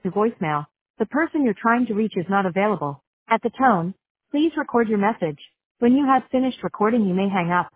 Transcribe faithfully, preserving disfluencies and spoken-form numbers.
to voicemail. The person you're trying to reach is not available. At the tone, please record your message. When you have finished recording, you may hang up.